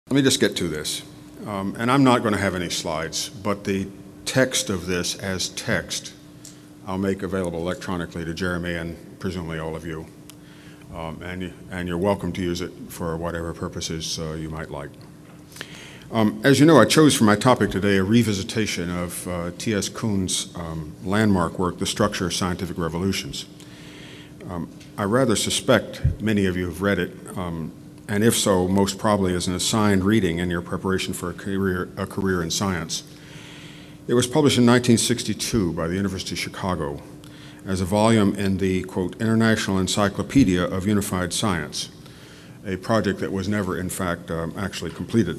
Let me just get to this. And I'm not going to have any slides, but the text of this as text I'll make available electronically to Jeremy and presumably all of you. And you're welcome to use it for whatever purposes you might like. As you know, I chose for my topic today a revisitation of T.S. Kuhn's landmark work, The Structure of Scientific Revolutions. I rather suspect many of you have read it, and if so, most probably as an assigned reading in your preparation for a career in science. It was published in 1962 by the University of Chicago as a volume in the, quote, International Encyclopedia of Unified Science, a project that was never, in fact, actually completed.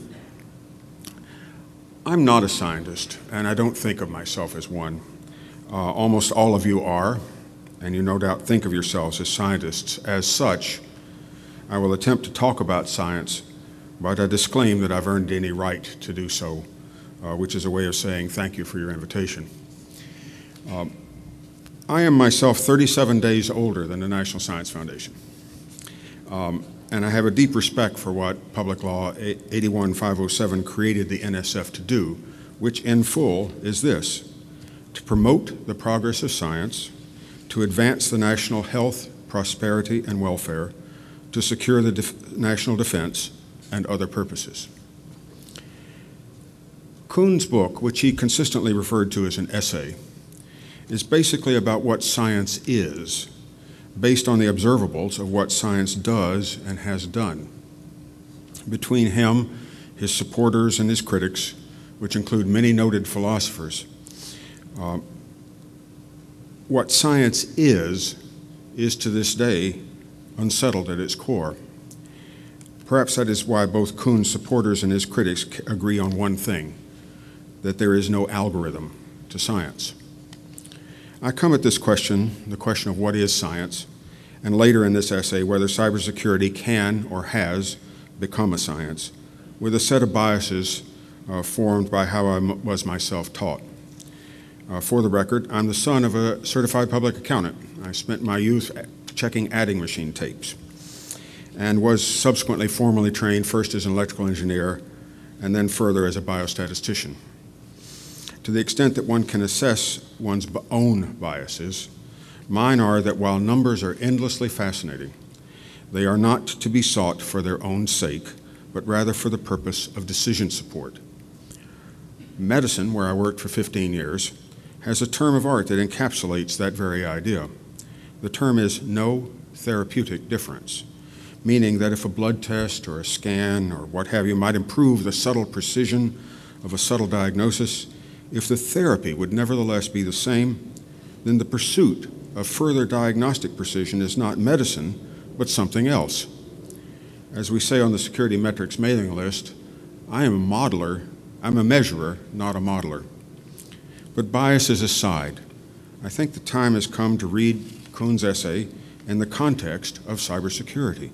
I'm not a scientist, and I don't think of myself as one. Almost all of you are, and you no doubt think of yourselves as scientists. As such, I will attempt to talk about science, but I disclaim that I've earned any right to do so, which is a way of saying thank you for your invitation. I am myself 37 days older than the National Science Foundation, and I have a deep respect for what Public Law 81507 created the NSF to do, which in full is this: to promote the progress of science, to advance the national health, prosperity, and welfare, to secure the national defense, and other purposes. Kuhn's book, which he consistently referred to as an essay, is basically about what science is, based on the observables of what science does and has done. Between him, his supporters, and his critics, which include many noted philosophers, what science is to this day unsettled at its core. Perhaps that is why both Kuhn's supporters and his critics agree on one thing: that there is no algorithm to science. I come at this question, the question of what is science, and later in this essay, whether cybersecurity can or has become a science, with a set of biases formed by how I was myself taught. For the record, I'm the son of a certified public accountant. I spent my youth checking adding machine tapes and was subsequently formally trained first as an electrical engineer and then further as a biostatistician. To the extent that one can assess one's own biases, mine are that while numbers are endlessly fascinating, they are not to be sought for their own sake, but rather for the purpose of decision support. Medicine, where I worked for 15 years, has a term of art that encapsulates that very idea. The term is no therapeutic difference, meaning that if a blood test or a scan or what have you might improve the subtle precision of a subtle diagnosis, if the therapy would nevertheless be the same, then the pursuit of further diagnostic precision is not medicine, but something else. As we say on the Security Metrics mailing list, I am a modeler, I'm a measurer, not a modeler. But biases aside, I think the time has come to read Kuhn's essay in the context of cybersecurity.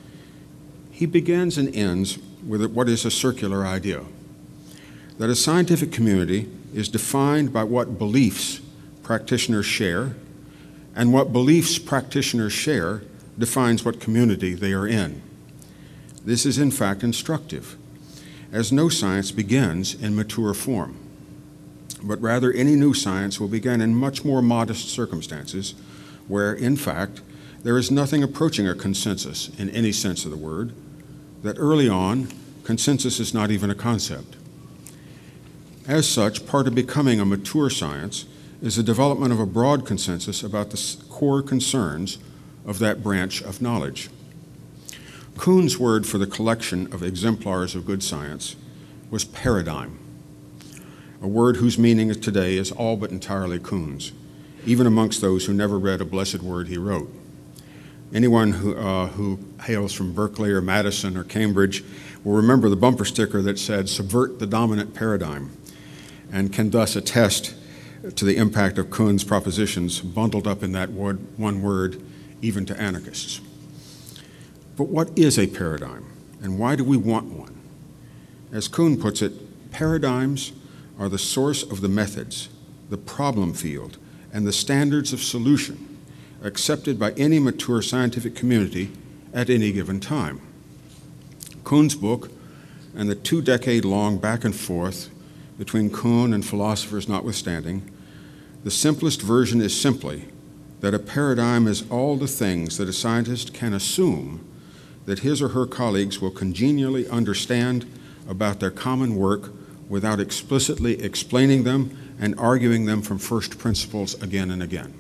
He begins and ends with what is a circular idea: that a scientific community is defined by what beliefs practitioners share, and what beliefs practitioners share defines what community they are in. This is in fact instructive, as no science begins in mature form, but rather any new science will begin in much more modest circumstances where, in fact, there is nothing approaching a consensus in any sense of the word, that early on, consensus is not even a concept. As such, part of becoming a mature science is the development of a broad consensus about the core concerns of that branch of knowledge. Kuhn's word for the collection of exemplars of good science was paradigm, a word whose meaning today is all but entirely Kuhn's, even amongst those who never read a blessed word he wrote. Anyone who hails from Berkeley or Madison or Cambridge will remember the bumper sticker that said, "Subvert the dominant paradigm," and can thus attest to the impact of Kuhn's propositions bundled up in that one word, even to anarchists. But what is a paradigm, and why do we want one? As Kuhn puts it, paradigms are the source of the methods, the problem field, and the standards of solution accepted by any mature scientific community at any given time. Kuhn's book and the 2-decade-long back and forth between Kuhn and philosophers notwithstanding, the simplest version is simply that a paradigm is all the things that a scientist can assume that his or her colleagues will congenially understand about their common work without explicitly explaining them and arguing them from first principles again and again.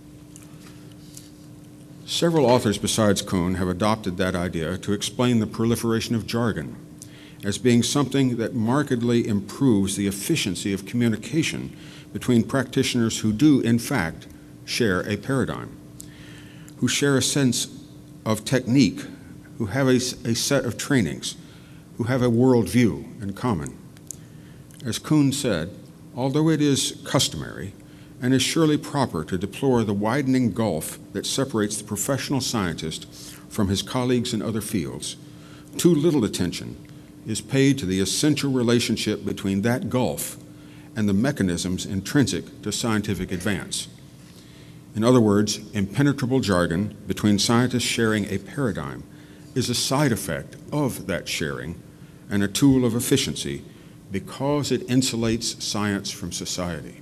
Several authors besides Kuhn have adopted that idea to explain the proliferation of jargon as being something that markedly improves the efficiency of communication between practitioners who do, in fact, share a paradigm, who share a sense of technique, who have a set of trainings, who have a worldview in common. As Kuhn said, although it is customary and is surely proper to deplore the widening gulf that separates the professional scientist from his colleagues in other fields, too little attention is paid to the essential relationship between that gulf and the mechanisms intrinsic to scientific advance. In other words, impenetrable jargon between scientists sharing a paradigm is a side effect of that sharing and a tool of efficiency because it insulates science from society.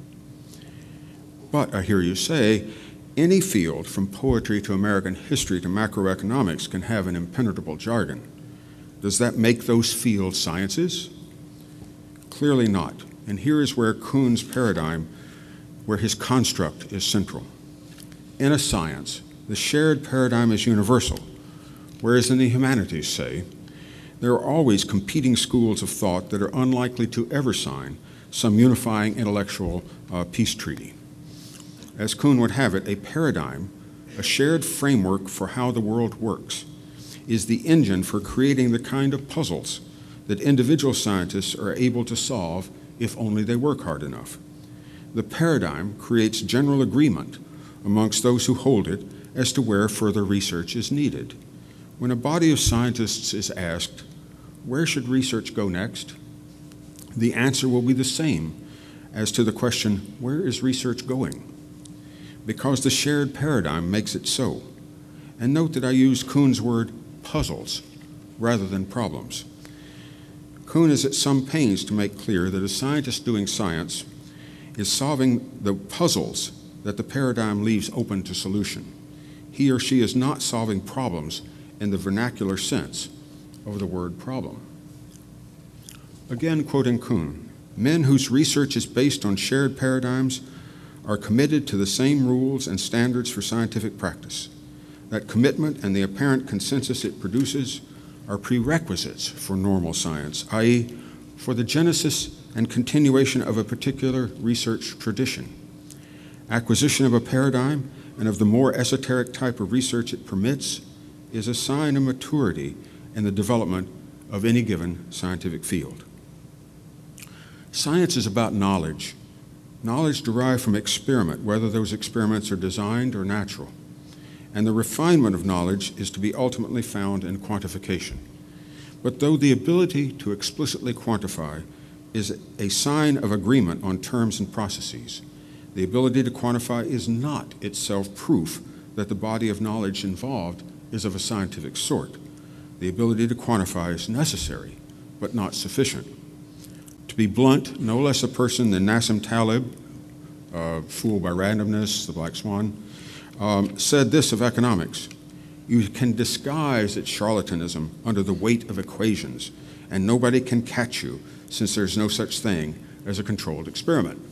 But I hear you say, any field from poetry to American history to macroeconomics can have an impenetrable jargon. Does that make those fields sciences? Clearly not. And here is where Kuhn's paradigm, where his construct is central. In a science, the shared paradigm is universal, whereas in the humanities, say, there are always competing schools of thought that are unlikely to ever sign some unifying intellectual peace treaty. As Kuhn would have it, a paradigm, a shared framework for how the world works, is the engine for creating the kind of puzzles that individual scientists are able to solve if only they work hard enough. The paradigm creates general agreement amongst those who hold it as to where further research is needed. When a body of scientists is asked, where should research go next? The answer will be the same as to the question, where is research going? Because the shared paradigm makes it so. And note that I use Kuhn's word puzzles rather than problems. Kuhn is at some pains to make clear that a scientist doing science is solving the puzzles that the paradigm leaves open to solution. He or she is not solving problems in the vernacular sense of the word problem. Again, quoting Kuhn, men whose research is based on shared paradigms are committed to the same rules and standards for scientific practice. That commitment and the apparent consensus it produces are prerequisites for normal science, i.e., for the genesis and continuation of a particular research tradition. Acquisition of a paradigm and of the more esoteric type of research it permits is a sign of maturity in the development of any given scientific field. Science is about knowledge. Knowledge derived from experiment, whether those experiments are designed or natural. And the refinement of knowledge is to be ultimately found in quantification. But though the ability to explicitly quantify is a sign of agreement on terms and processes, the ability to quantify is not itself proof that the body of knowledge involved is of a scientific sort. The ability to quantify is necessary, but not sufficient. To be blunt, no less a person than Nassim Taleb, Fooled by Randomness, The Black Swan, said this of economics: you can disguise its charlatanism under the weight of equations, and nobody can catch you since there's no such thing as a controlled experiment.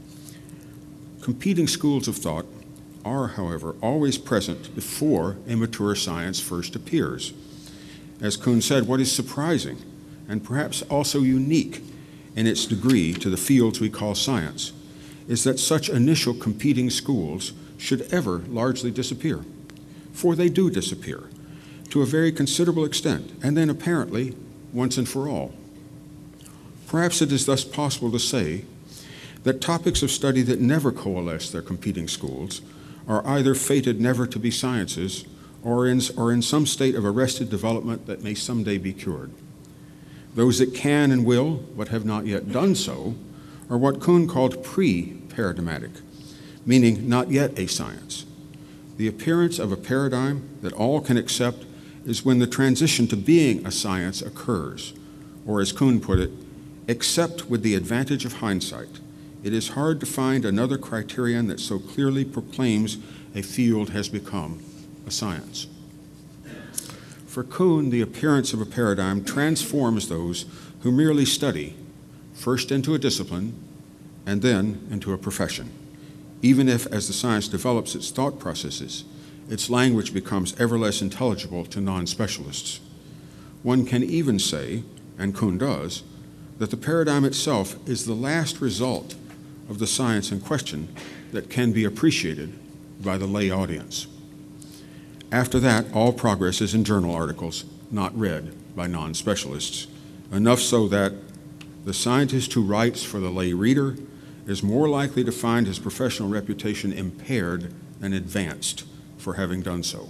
Competing schools of thought are, however, always present before a mature science first appears. As Kuhn said, what is surprising, and perhaps also unique in its degree to the fields we call science, is that such initial competing schools should ever largely disappear. For they do disappear, to a very considerable extent, and then apparently once and for all. Perhaps it is thus possible to say that topics of study that never coalesce their competing schools are either fated never to be sciences or in some state of arrested development that may someday be cured. Those that can and will, but have not yet done so, are what Kuhn called pre-paradigmatic, meaning not yet a science. The appearance of a paradigm that all can accept is when the transition to being a science occurs, or as Kuhn put it, except with the advantage of hindsight, it is hard to find another criterion that so clearly proclaims a field has become a science. For Kuhn, the appearance of a paradigm transforms those who merely study, first into a discipline and then into a profession, even if, as the science develops its thought processes, its language becomes ever less intelligible to non-specialists. One can even say, and Kuhn does, that the paradigm itself is the last result of the science in question that can be appreciated by the lay audience. After that, all progress is in journal articles, not read by non-specialists, enough so that the scientist who writes for the lay reader is more likely to find his professional reputation impaired than advanced for having done so.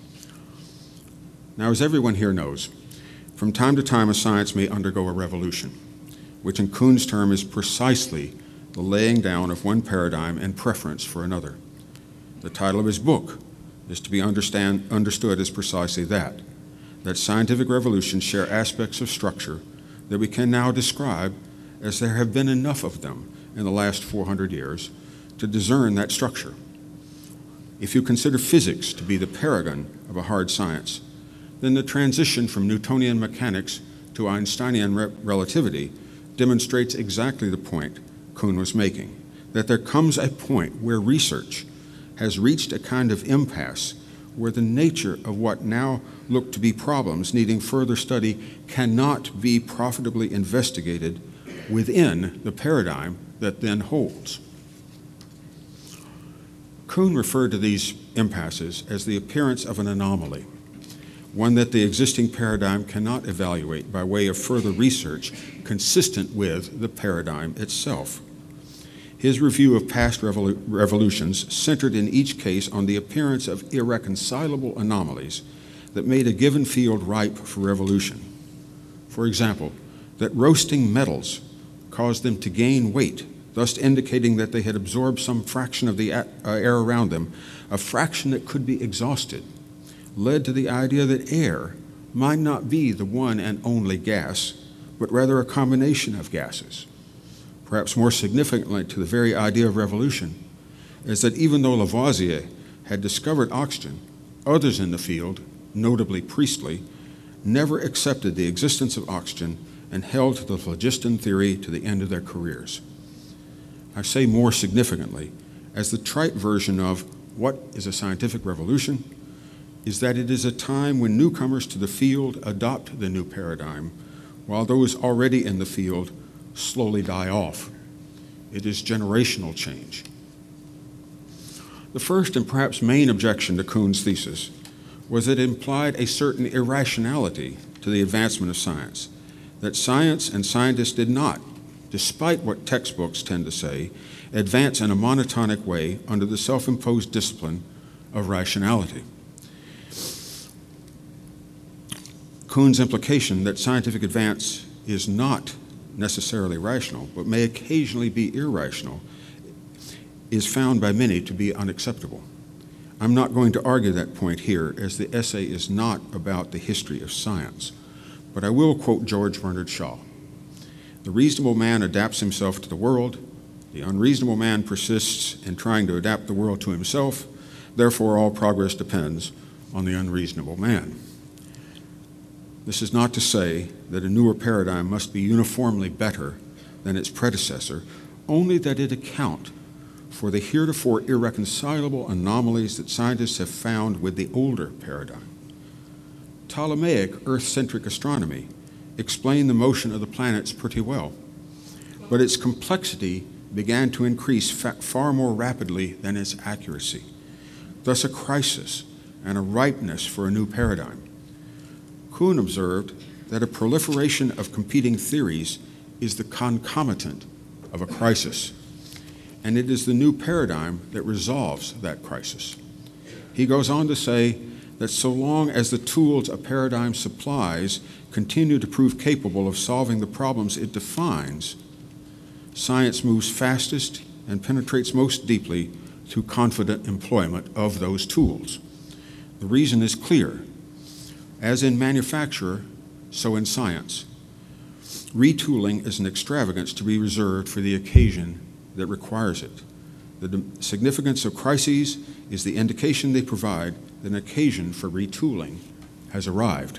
Now, as everyone here knows, from time to time a science may undergo a revolution, which in Kuhn's term is precisely the laying down of one paradigm and preference for another. The title of his book is to be understood as precisely that scientific revolutions share aspects of structure that we can now describe as there have been enough of them in the last 400 years to discern that structure. If you consider physics to be the paragon of a hard science, then the transition from Newtonian mechanics to Einsteinian relativity demonstrates exactly the point Kuhn was making, that there comes a point where research has reached a kind of impasse where the nature of what now look to be problems needing further study cannot be profitably investigated within the paradigm that then holds. Kuhn referred to these impasses as the appearance of an anomaly, one that the existing paradigm cannot evaluate by way of further research consistent with the paradigm itself. His review of past revolutions centered in each case on the appearance of irreconcilable anomalies that made a given field ripe for revolution. For example, that roasting metals caused them to gain weight, thus indicating that they had absorbed some fraction of the air around them, a fraction that could be exhausted, led to the idea that air might not be the one and only gas, but rather a combination of gases. Perhaps more significantly to the very idea of revolution is that even though Lavoisier had discovered oxygen, others in the field, notably Priestley, never accepted the existence of oxygen and held to the phlogiston theory to the end of their careers. I say more significantly, as the trite version of what is a scientific revolution is that it is a time when newcomers to the field adopt the new paradigm, while those already in the field slowly die off. It is generational change. The first and perhaps main objection to Kuhn's thesis was that it implied a certain irrationality to the advancement of science, that science and scientists did not, despite what textbooks tend to say, advance in a monotonic way under the self-imposed discipline of rationality. Kuhn's implication that scientific advance is not necessarily rational, but may occasionally be irrational, is found by many to be unacceptable. I'm not going to argue that point here, as the essay is not about the history of science, but I will quote George Bernard Shaw. The reasonable man adapts himself to the world. The unreasonable man persists in trying to adapt the world to himself. Therefore, all progress depends on the unreasonable man. This is not to say that a newer paradigm must be uniformly better than its predecessor, only that it account for the heretofore irreconcilable anomalies that scientists have found with the older paradigm. Ptolemaic Earth-centric astronomy explained the motion of the planets pretty well, but its complexity began to increase far more rapidly than its accuracy, thus a crisis and a ripeness for a new paradigm. Kuhn observed that a proliferation of competing theories is the concomitant of a crisis, and it is the new paradigm that resolves that crisis. He goes on to say that so long as the tools a paradigm supplies continue to prove capable of solving the problems it defines, science moves fastest and penetrates most deeply through confident employment of those tools. The reason is clear. As in manufacture, so in science. Retooling is an extravagance to be reserved for the occasion that requires it. The significance of crises is the indication they provide that an occasion for retooling has arrived.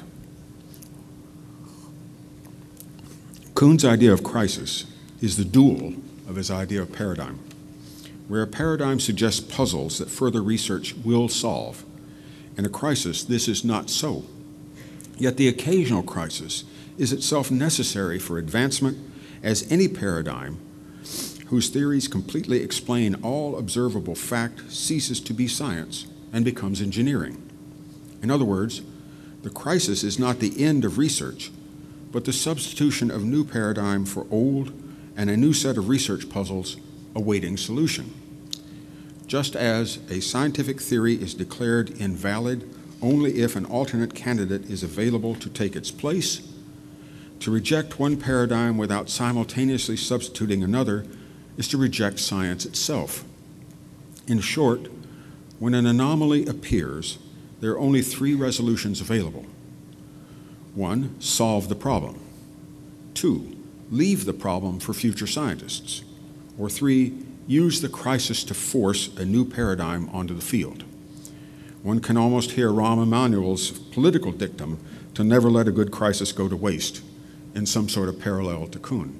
Kuhn's idea of crisis is the dual of his idea of paradigm. Where a paradigm suggests puzzles that further research will solve, in a crisis this is not so. Yet the occasional crisis is itself necessary for advancement, as any paradigm whose theories completely explain all observable fact ceases to be science and becomes engineering. In other words, the crisis is not the end of research, but the substitution of new paradigm for old and a new set of research puzzles awaiting solution. Just as a scientific theory is declared invalid only if an alternate candidate is available to take its place, to reject one paradigm without simultaneously substituting another is to reject science itself. In short, when an anomaly appears, there are only three resolutions available. 1, solve the problem. 2, leave the problem for future scientists. Or 3, use the crisis to force a new paradigm onto the field. One can almost hear Rahm Emanuel's political dictum to never let a good crisis go to waste, in some sort of parallel to Kuhn.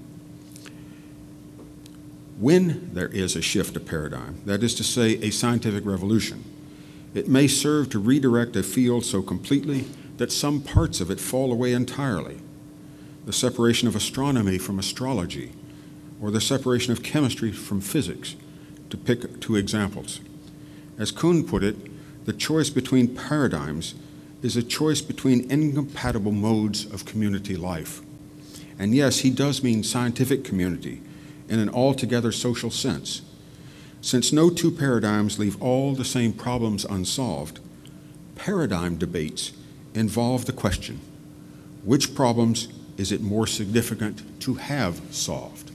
When there is a shift of paradigm, that is to say, a scientific revolution, it may serve to redirect a field so completely that some parts of it fall away entirely. The separation of astronomy from astrology, or the separation of chemistry from physics, to pick two examples. As Kuhn put it, the choice between paradigms is a choice between incompatible modes of community life. And yes, he does mean scientific community in an altogether social sense. Since no two paradigms leave all the same problems unsolved, paradigm debates involve the question, which problems is it more significant to have solved?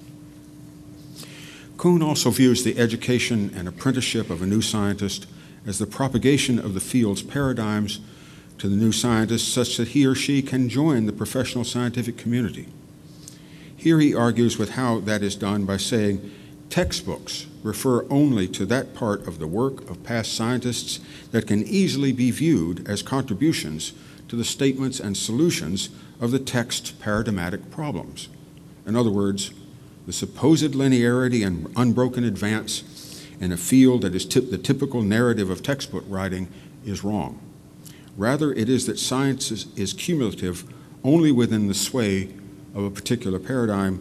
Kuhn also views the education and apprenticeship of a new scientist as the propagation of the field's paradigms to the new scientist such that he or she can join the professional scientific community. Here he argues with how that is done by saying textbooks refer only to that part of the work of past scientists that can easily be viewed as contributions to the statements and solutions of the text's paradigmatic problems. In other words, the supposed linearity and unbroken advance in a field that is the typical narrative of textbook writing is wrong. Rather, it is that science is cumulative only within the sway of a particular paradigm,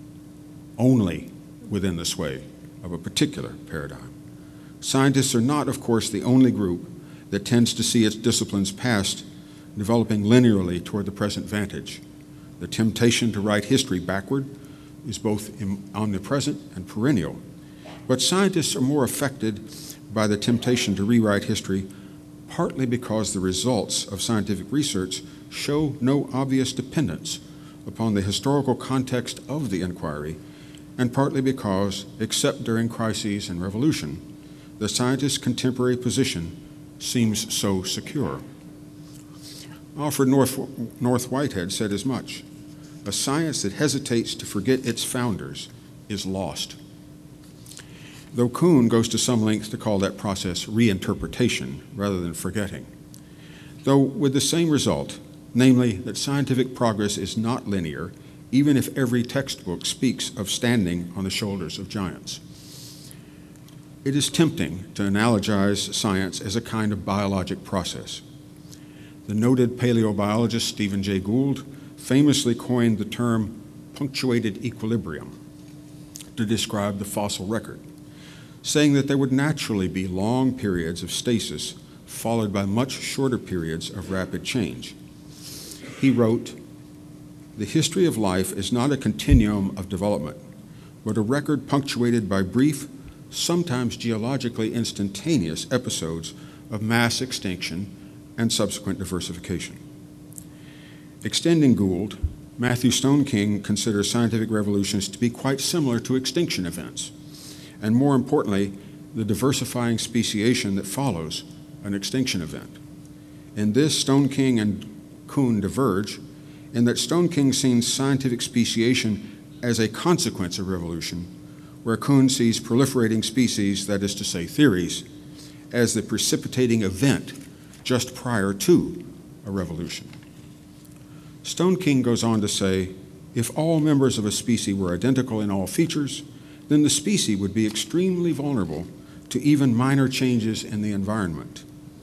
only within the sway of a particular paradigm. Scientists are not, of course, the only group that tends to see its discipline's past developing linearly toward the present vantage. The temptation to write history backward is both omnipresent and perennial. But scientists are more affected by the temptation to rewrite history partly because the results of scientific research show no obvious dependence upon the historical context of the inquiry, and partly because, except during crises and revolution, the scientist's contemporary position seems so secure. Alfred North Whitehead said as much. A science that hesitates to forget its founders is lost. Though Kuhn goes to some length to call that process reinterpretation rather than forgetting, though with the same result, namely that scientific progress is not linear, even if every textbook speaks of standing on the shoulders of giants. It is tempting to analogize science as a kind of biologic process. The noted paleobiologist Stephen Jay Gould famously coined the term punctuated equilibrium to describe the fossil record, saying that there would naturally be long periods of stasis followed by much shorter periods of rapid change. He wrote, "The history of life is not a continuum of development, but a record punctuated by brief, sometimes geologically instantaneous episodes of mass extinction and subsequent diversification." Extending Gould, Matthew Stone King considers scientific revolutions to be quite similar to extinction events, and more importantly, the diversifying speciation that follows an extinction event. In this, Stone King and Kuhn diverge in that Stone King sees scientific speciation as a consequence of revolution, where Kuhn sees proliferating species, that is to say theories, as the precipitating event just prior to a revolution. Stone King goes on to say, if all members of a species were identical in all features, then the species would be extremely vulnerable to even minor changes in the environment.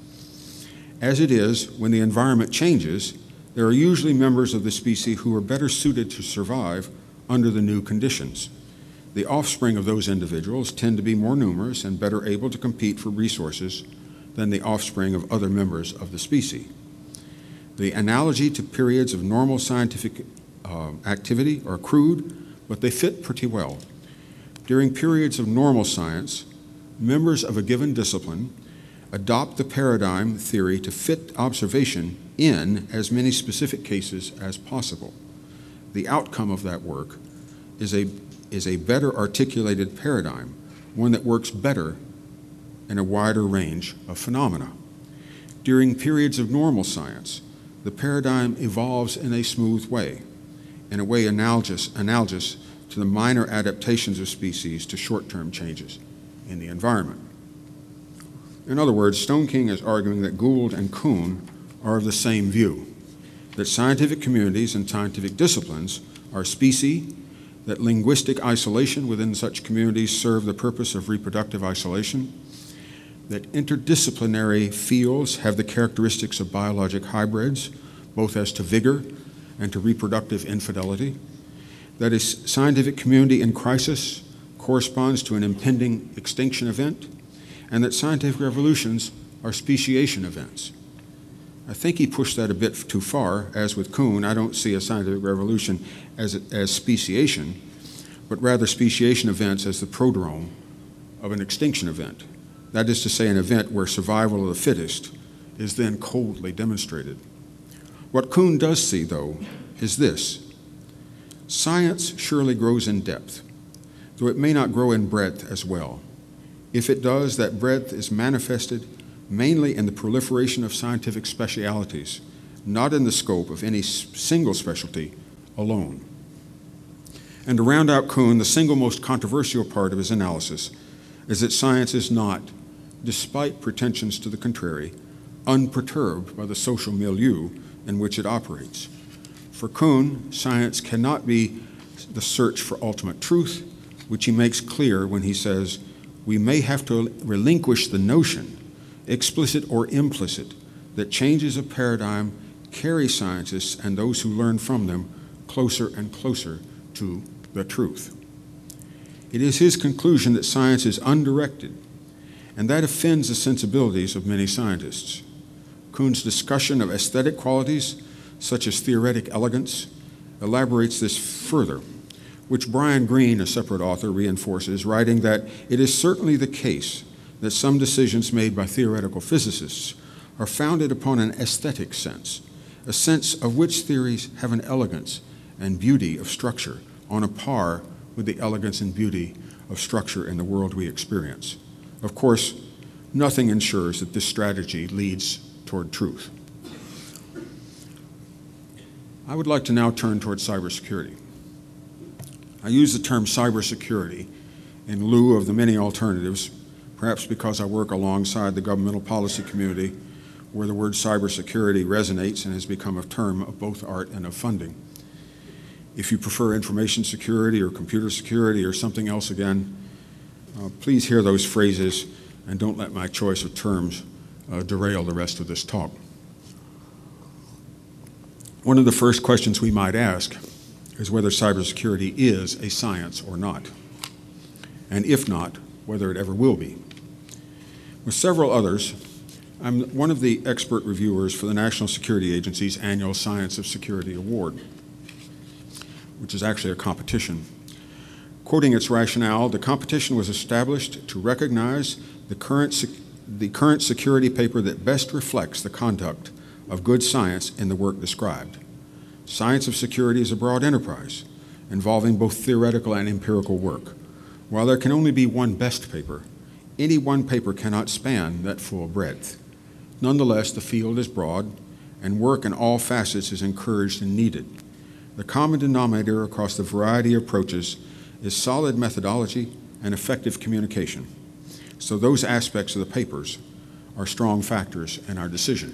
As it is, when the environment changes, there are usually members of the species who are better suited to survive under the new conditions. The offspring of those individuals tend to be more numerous and better able to compete for resources than the offspring of other members of the species. The analogy to periods of normal scientific activity are crude, but they fit pretty well. During periods of normal science, members of a given discipline adopt the paradigm theory to fit observation in as many specific cases as possible. The outcome of that work is a better articulated paradigm, one that works better in a wider range of phenomena. During periods of normal science, the paradigm evolves in a smooth way, in a way analogous to the minor adaptations of species to short-term changes in the environment. In other words, Stone King is arguing that Gould and Kuhn are of the same view, that scientific communities and scientific disciplines are species, that linguistic isolation within such communities serve the purpose of reproductive isolation, that interdisciplinary fields have the characteristics of biologic hybrids, both as to vigor and to reproductive infidelity, that a scientific community in crisis corresponds to an impending extinction event, and that scientific revolutions are speciation events. I think he pushed that a bit too far. As with Kuhn, I don't see a scientific revolution as speciation, but rather speciation events as the prodrome of an extinction event. That is to say, an event where survival of the fittest is then coldly demonstrated. What Kuhn does see, though, is this. Science surely grows in depth, though it may not grow in breadth as well. If it does, that breadth is manifested mainly in the proliferation of scientific specialities, not in the scope of any single specialty alone. And to round out Kuhn, the single most controversial part of his analysis is that science is not, despite pretensions to the contrary, unperturbed by the social milieu in which it operates. For Kuhn, science cannot be the search for ultimate truth, which he makes clear when he says, we may have to relinquish the notion, explicit or implicit, that changes of paradigm carry scientists and those who learn from them closer and closer to the truth. It is his conclusion that science is undirected, and that offends the sensibilities of many scientists. Kuhn's discussion of aesthetic qualities, such as theoretic elegance, elaborates this further, which Brian Greene, a separate author, reinforces, writing that it is certainly the case that some decisions made by theoretical physicists are founded upon an aesthetic sense, a sense of which theories have an elegance and beauty of structure on a par with the elegance and beauty of structure in the world we experience. Of course, nothing ensures that this strategy leads toward truth. I would like to now turn toward cybersecurity. I use the term cybersecurity in lieu of the many alternatives, perhaps because I work alongside the governmental policy community where the word cybersecurity resonates and has become a term of both art and of funding. If you prefer information security or computer security or something else again, please hear those phrases and don't let my choice of terms derail the rest of this talk. One of the first questions we might ask is whether cybersecurity is a science or not, and if not, whether it ever will be. With several others, I'm one of the expert reviewers for the National Security Agency's annual Science of Security Award, which is actually a competition. Quoting its rationale, the competition was established to recognize the current security paper that best reflects the conduct of good science in the work described. Science of security is a broad enterprise involving both theoretical and empirical work. While there can only be one best paper, any one paper cannot span that full breadth. Nonetheless, the field is broad, and work in all facets is encouraged and needed. The common denominator across the variety of approaches is solid methodology and effective communication. So those aspects of the papers are strong factors in our decision.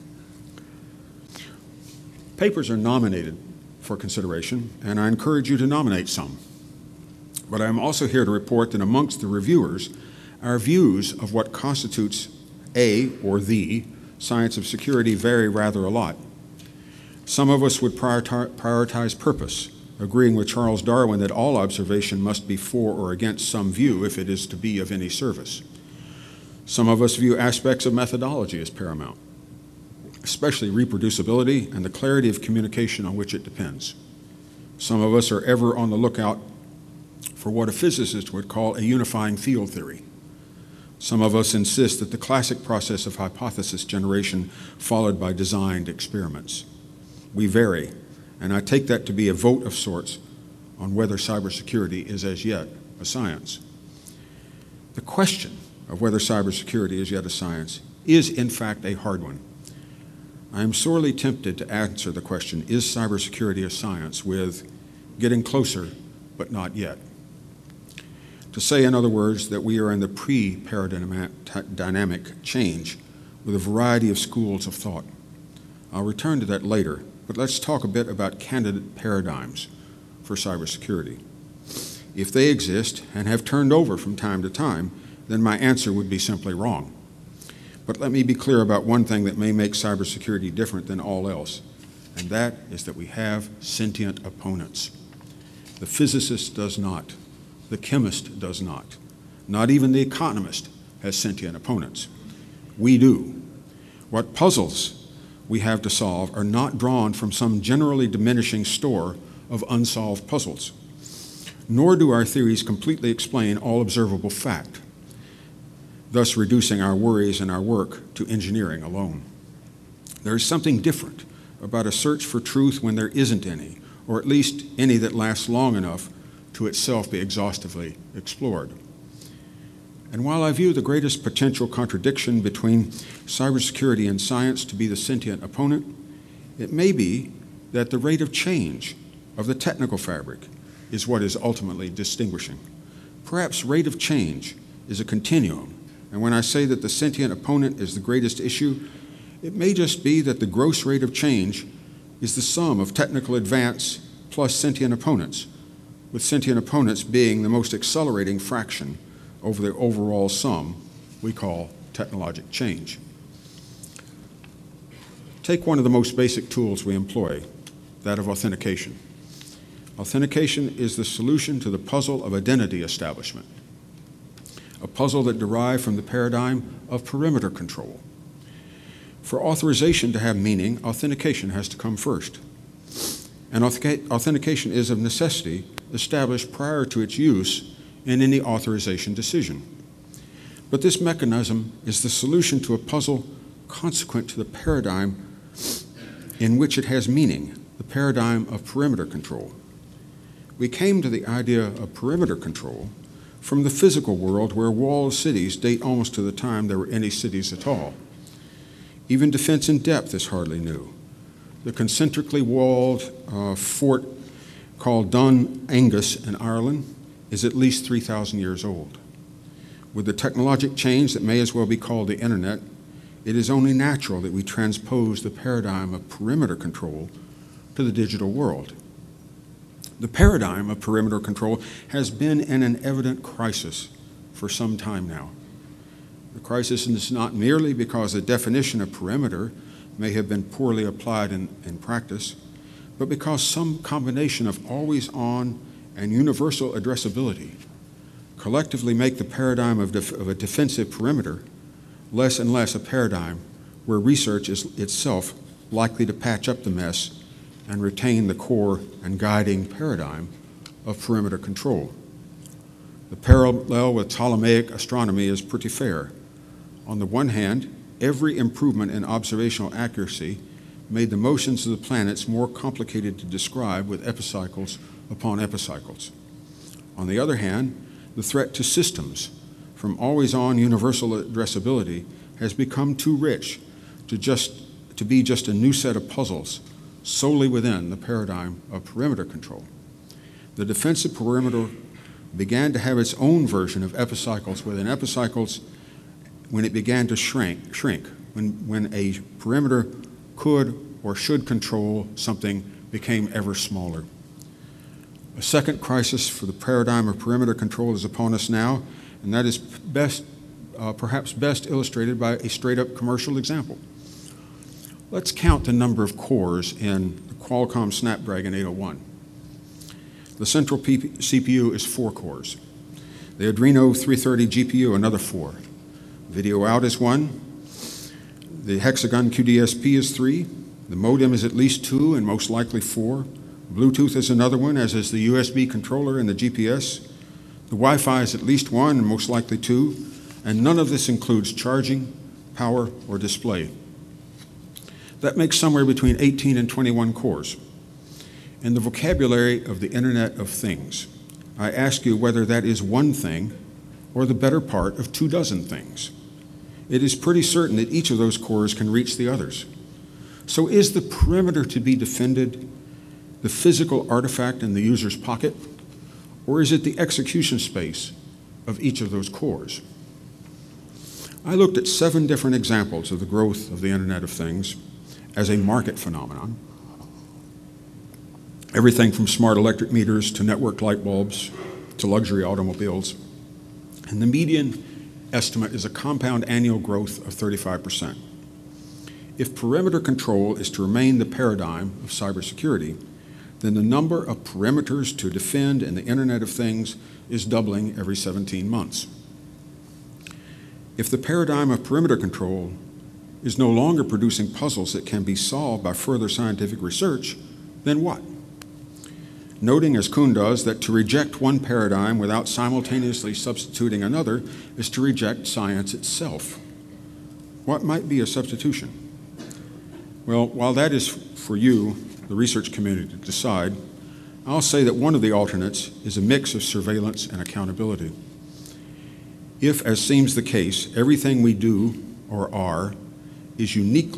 Papers are nominated for consideration, and I encourage you to nominate some. But I am also here to report that amongst the reviewers, our views of what constitutes a or the science of security vary rather a lot. Some of us would prioritize purpose, agreeing with Charles Darwin that all observation must be for or against some view if it is to be of any service. Some of us view aspects of methodology as paramount, especially reproducibility and the clarity of communication on which it depends. Some of us are ever on the lookout for what a physicist would call a unifying field theory. Some of us insist that the classic process of hypothesis generation followed by designed experiments. We vary, and I take that to be a vote of sorts on whether cybersecurity is as yet a science. The question of whether cybersecurity is yet a science is in fact a hard one. I am sorely tempted to answer the question, is cybersecurity a science, with getting closer but not yet. To say, in other words, that we are in the pre-paradigmatic change with a variety of schools of thought. I'll return to that later, but let's talk a bit about candidate paradigms for cybersecurity. If they exist and have turned over from time to time, then my answer would be simply wrong. But let me be clear about one thing that may make cybersecurity different than all else, and that is that we have sentient opponents. The physicist does not. The chemist does not. Not even the economist has sentient opponents. We do. What puzzles we have to solve are not drawn from some generally diminishing store of unsolved puzzles, nor do our theories completely explain all observable fact, thus reducing our worries and our work to engineering alone. There is something different about a search for truth when there isn't any, or at least any that lasts long enough to itself be exhaustively explored. And while I view the greatest potential contradiction between cybersecurity and science to be the sentient opponent, it may be that the rate of change of the technical fabric is what is ultimately distinguishing. Perhaps rate of change is a continuum, and when I say that the sentient opponent is the greatest issue, it may just be that the gross rate of change is the sum of technical advance plus sentient opponents, with sentient opponents being the most accelerating fraction over the overall sum we call technologic change. Take one of the most basic tools we employ, that of authentication. Authentication is the solution to the puzzle of identity establishment, a puzzle that derived from the paradigm of perimeter control. For authorization to have meaning, authentication has to come first. And authentication is of necessity established prior to its use in any authorization decision. But this mechanism is the solution to a puzzle consequent to the paradigm in which it has meaning, the paradigm of perimeter control. We came to the idea of perimeter control from the physical world, where walled cities date almost to the time there were any cities at all. Even defense in depth is hardly new. The concentrically walled fort called Dun Angus in Ireland is at least 3,000 years old. With the technologic change that may as well be called the internet, it is only natural that we transpose the paradigm of perimeter control to the digital world. The paradigm of perimeter control has been in an evident crisis for some time now. The crisis is not merely because the definition of perimeter may have been poorly applied in practice, but because some combination of always-on and universal addressability collectively make the paradigm of a defensive perimeter less and less a paradigm where research is itself likely to patch up the mess and retain the core and guiding paradigm of perimeter control. The parallel with Ptolemaic astronomy is pretty fair. On the one hand, every improvement in observational accuracy made the motions of the planets more complicated to describe with epicycles upon epicycles. On the other hand, the threat to systems from always-on universal addressability has become too rich to to be just a new set of puzzles solely within the paradigm of perimeter control. The defensive perimeter began to have its own version of epicycles within epicycles when it began to shrink, when a perimeter could or should control something became ever smaller. A second crisis for the paradigm of perimeter control is upon us now, and that is perhaps best illustrated by a straight-up commercial example. Let's count the number of cores in the Qualcomm Snapdragon 801. The central CPU is 4 cores. The Adreno 330 GPU, another 4. Video out is 1. The Hexagon QDSP is 3. The modem is at least 2 and most likely 4. Bluetooth is another one, as is the USB controller and the GPS. The Wi-Fi is at least 1 and most likely 2. And none of this includes charging, power, or display. That makes somewhere between 18 and 21 cores. In the vocabulary of the Internet of Things, I ask you whether that is one thing or the better part of 24 things. It is pretty certain that each of those cores can reach the others. So is the perimeter to be defended the physical artifact in the user's pocket, or is it the execution space of each of those cores? I looked at 7 different examples of the growth of the Internet of Things as a market phenomenon. Everything from smart electric meters to networked light bulbs to luxury automobiles. And the median estimate is a compound annual growth of 35%. If perimeter control is to remain the paradigm of cybersecurity, then the number of perimeters to defend in the Internet of Things is doubling every 17 months. If the paradigm of perimeter control is no longer producing puzzles that can be solved by further scientific research, then what? Noting, as Kuhn does, that to reject one paradigm without simultaneously substituting another is to reject science itself. What might be a substitution? Well, while that is for you, the research community, to decide, I'll say that one of the alternates is a mix of surveillance and accountability. If, as seems the case, everything we do or are is unique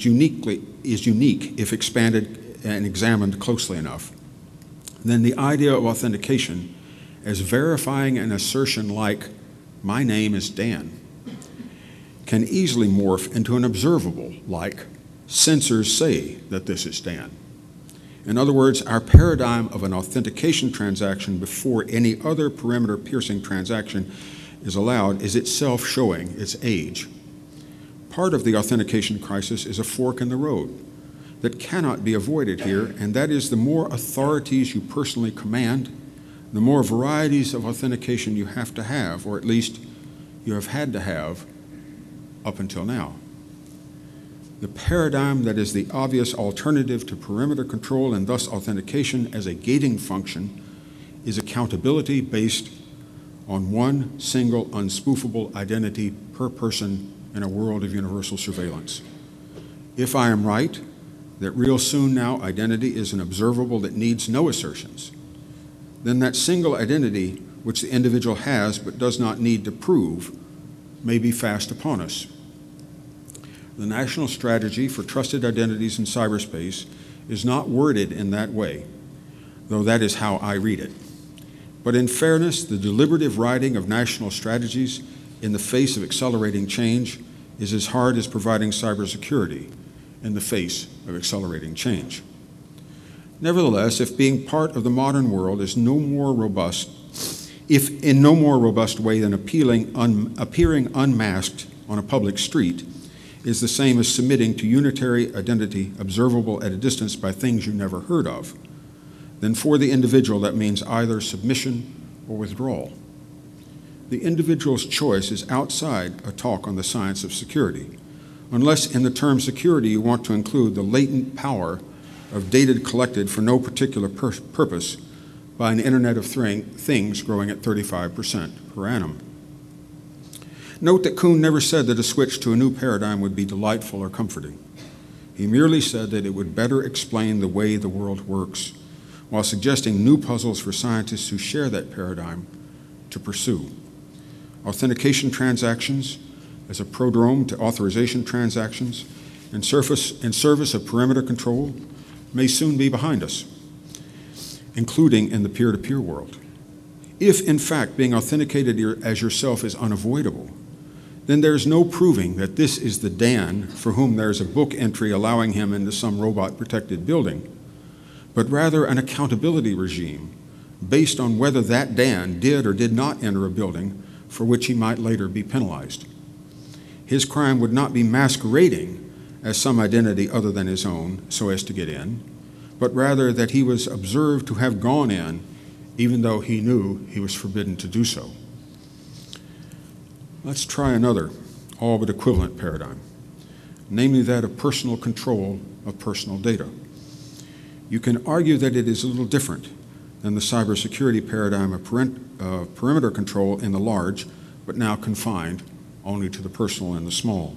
if expanded and examined closely enough, then the idea of authentication as verifying an assertion like, "My name is Dan," can easily morph into an observable like, "Sensors say that this is Dan." In other words, our paradigm of an authentication transaction before any other perimeter-piercing transaction is allowed is itself showing its age. Part of the authentication crisis is a fork in the road that cannot be avoided here, and that is the more authorities you personally command, the more varieties of authentication you have to have, or at least you have had to have up until now. The paradigm that is the obvious alternative to perimeter control and thus authentication as a gating function is accountability based on one single unspoofable identity per person in a world of universal surveillance. If I am right, that real soon now identity is an observable that needs no assertions, then that single identity which the individual has but does not need to prove may be fast upon us. The National Strategy for Trusted Identities in Cyberspace is not worded in that way, though that is how I read it. But in fairness, the deliberative writing of national strategies in the face of accelerating change is as hard as providing cybersecurity in the face of accelerating change. Nevertheless, if being part of the modern world is no more robust, if in no more robust way than appearing unmasked on a public street is the same as submitting to unitary identity observable at a distance by things you never heard of, then for the individual that means either submission or withdrawal. The individual's choice is outside a talk on the science of security, unless in the term security you want to include the latent power of data collected for no particular purpose by an Internet of Things growing at 35% per annum. Note that Kuhn never said that a switch to a new paradigm would be delightful or comforting. He merely said that it would better explain the way the world works, while suggesting new puzzles for scientists who share that paradigm to pursue. Authentication transactions as a prodrome to authorization transactions in service of perimeter control may soon be behind us, including in the peer-to-peer world. If, in fact, being authenticated as yourself is unavoidable, then there's no proving that this is the Dan for whom there's a book entry allowing him into some robot-protected building, but rather an accountability regime based on whether that Dan did or did not enter a building for which he might later be penalized. His crime would not be masquerading as some identity other than his own so as to get in, but rather that he was observed to have gone in even though he knew he was forbidden to do so. Let's try another, all but equivalent paradigm, namely that of personal control of personal data. You can argue that it is a little different than the cybersecurity paradigm of perimeter control in the large, but now confined only to the personal and the small.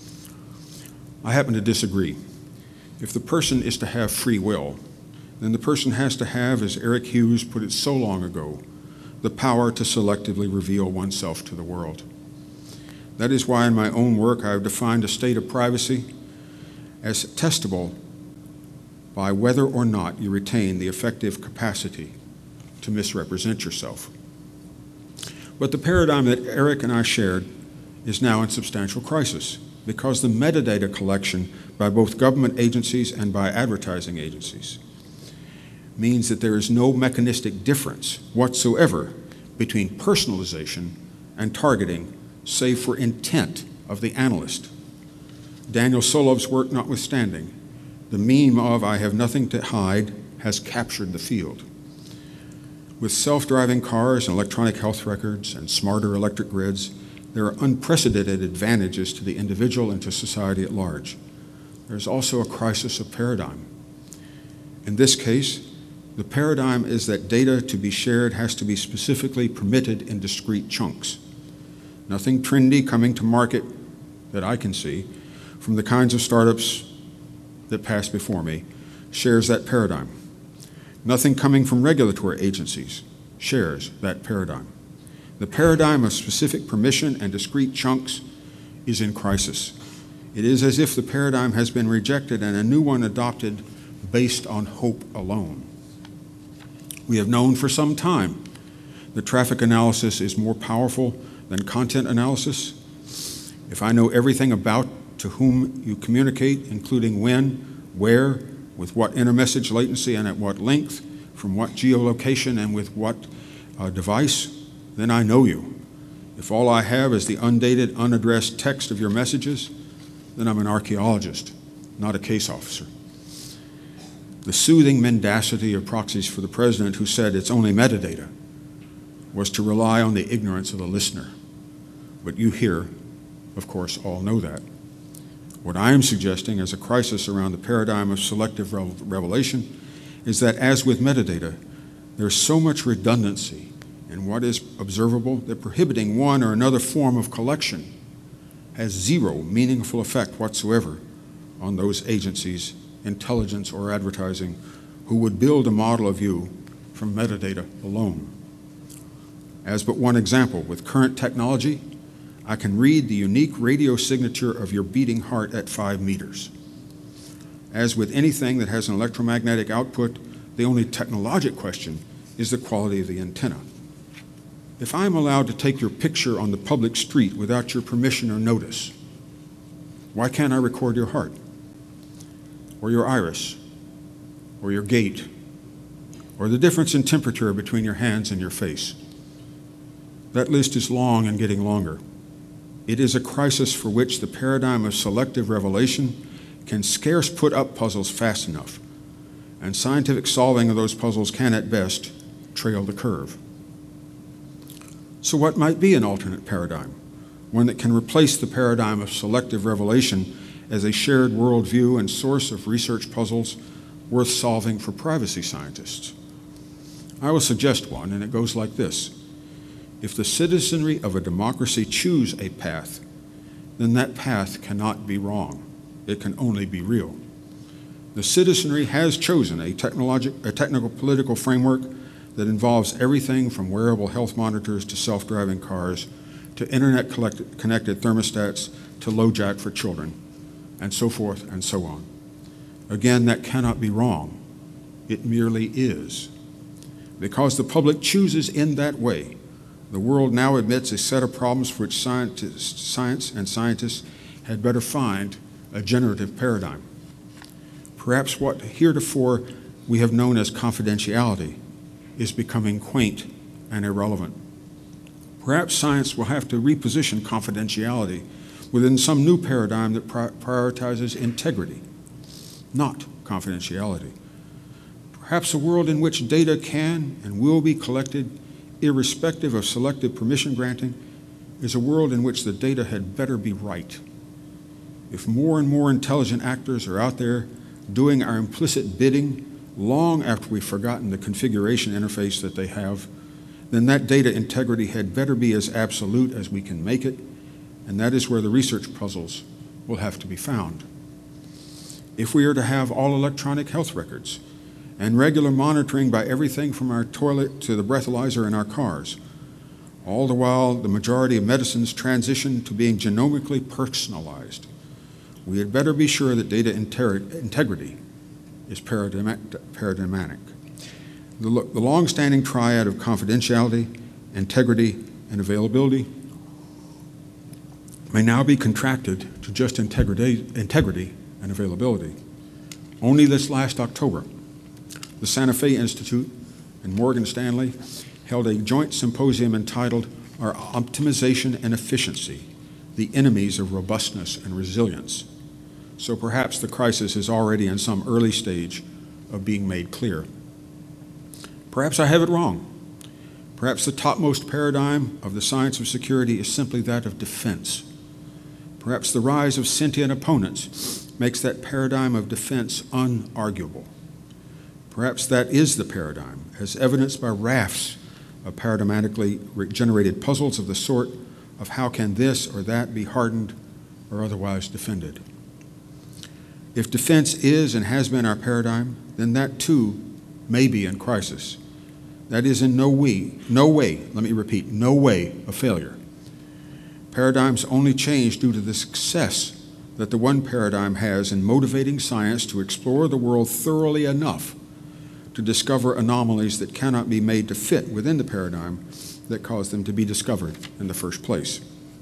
I happen to disagree. If the person is to have free will, then the person has to have, as Eric Hughes put it so long ago, the power to selectively reveal oneself to the world. That is why in my own work I have defined a state of privacy as testable by whether or not you retain the effective capacity to misrepresent yourself. But the paradigm that Eric and I shared is now in substantial crisis because the metadata collection by both government agencies and by advertising agencies means that there is no mechanistic difference whatsoever between personalization and targeting, save for intent of the analyst. Daniel Solov's work notwithstanding, the meme of "I have nothing to hide" has captured the field. With self-driving cars and electronic health records and smarter electric grids, there are unprecedented advantages to the individual and to society at large. There is also a crisis of paradigm. In this case, the paradigm is that data to be shared has to be specifically permitted in discrete chunks. Nothing trendy coming to market that I can see from the kinds of startups that passed before me shares that paradigm. Nothing coming from regulatory agencies shares that paradigm. The paradigm of specific permission and discrete chunks is in crisis. It is as if the paradigm has been rejected and a new one adopted based on hope alone. We have known for some time that traffic analysis is more powerful than content analysis. If I know everything about to whom you communicate, including when, where, with what intermessage latency and at what length, from what geolocation and with what device, then I know you. If all I have is the undated, unaddressed text of your messages, then I'm an archaeologist, not a case officer. The soothing mendacity of proxies for the president who said it's only metadata was to rely on the ignorance of the listener. But you here, of course, all know that. What I am suggesting as a crisis around the paradigm of selective revelation is that, as with metadata, there's so much redundancy in what is observable that prohibiting one or another form of collection has zero meaningful effect whatsoever on those agencies, intelligence or advertising, who would build a model of you from metadata alone. As but one example, with current technology, I can read the unique radio signature of your beating heart at 5 meters. As with anything that has an electromagnetic output, the only technologic question is the quality of the antenna. If I'm allowed to take your picture on the public street without your permission or notice, why can't I record your heart, or your iris, or your gait, or the difference in temperature between your hands and your face? That list is long and getting longer. It is a crisis for which the paradigm of selective revelation can scarce put up puzzles fast enough, and scientific solving of those puzzles can, at best, trail the curve. So what might be an alternate paradigm, one that can replace the paradigm of selective revelation as a shared worldview and source of research puzzles worth solving for privacy scientists? I will suggest one, and it goes like this. If the citizenry of a democracy choose a path, then that path cannot be wrong. It can only be real. The citizenry has chosen a technical political framework that involves everything from wearable health monitors to self-driving cars to internet-connected thermostats to LoJack for children. and so forth and so on. Again, that cannot be wrong. It merely is. Because the public chooses in that way, the world now admits a set of problems for which science and scientists had better find a generative paradigm. Perhaps what heretofore we have known as confidentiality is becoming quaint and irrelevant. Perhaps science will have to reposition confidentiality within some new paradigm that prioritizes integrity, not confidentiality. Perhaps a world in which data can and will be collected irrespective of selective permission granting is a world in which the data had better be right. If more and more intelligent actors are out there doing our implicit bidding long after we've forgotten the configuration interface that they have, then that data integrity had better be as absolute as we can make it, and that is where the research puzzles will have to be found. If we are to have all electronic health records and regular monitoring by everything from our toilet to the breathalyzer in our cars, all the while the majority of medicines transition to being genomically personalized, we had better be sure that data integrity is paradigmatic. The long-standing triad of confidentiality, integrity, and availability may now be contracted to just integrity and availability. Only this last October, the Santa Fe Institute and Morgan Stanley held a joint symposium entitled "Our Optimization and Efficiency, the Enemies of Robustness and Resilience." So perhaps the crisis is already in some early stage of being made clear. Perhaps I have it wrong. Perhaps the topmost paradigm of the science of security is simply that of defense. Perhaps the rise of sentient opponents makes that paradigm of defense unarguable. Perhaps that is the paradigm, as evidenced by rafts of paradigmatically generated puzzles of the sort of how can this or that be hardened or otherwise defended. If defense is and has been our paradigm, then that too may be in crisis. That is in no way, let me repeat, no way a failure. Paradigms only change due to the success that the one paradigm has in motivating science to explore the world thoroughly enough to discover anomalies that cannot be made to fit within the paradigm that caused them to be discovered in the first place.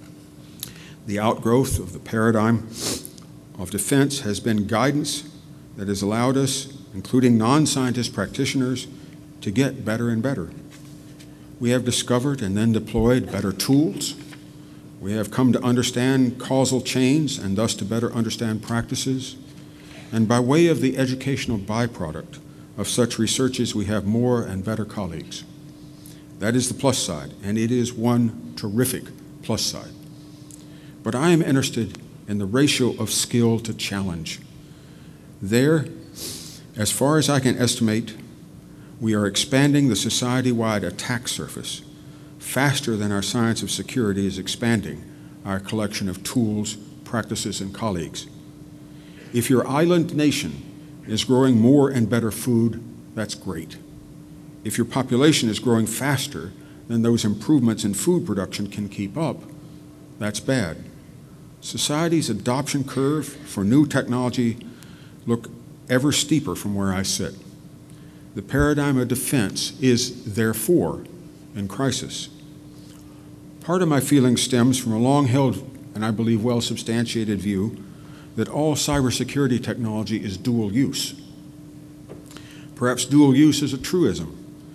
The outgrowth of the paradigm of defense has been guidance that has allowed us, including non-scientist practitioners, to get better and better. We have discovered and then deployed better tools. We have come to understand causal chains and thus to better understand practices. And by way of the educational byproduct of such researches, we have more and better colleagues. That is the plus side, and it is one terrific plus side. But I am interested in the ratio of skill to challenge. There, as far as I can estimate, we are expanding the society-wide attack surface faster than our science of security is expanding our collection of tools, practices, and colleagues. If your island nation is growing more and better food, that's great. If your population is growing faster than those improvements in food production can keep up, that's bad. Society's adoption curve for new technology look ever steeper from where I sit. The paradigm of defense is, therefore, in crisis. Part of my feeling stems from a long-held and I believe well-substantiated view that all cybersecurity technology is dual use. Perhaps dual use is a truism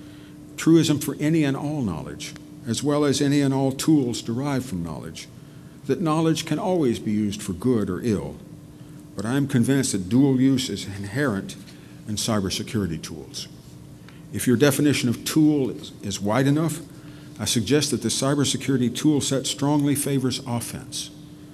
for any and all knowledge, as well as any and all tools derived from knowledge, that knowledge can always be used for good or ill. But I am convinced that dual use is inherent in cybersecurity tools. If your definition of tool is wide enough, I suggest that the cybersecurity tool set strongly favors offense,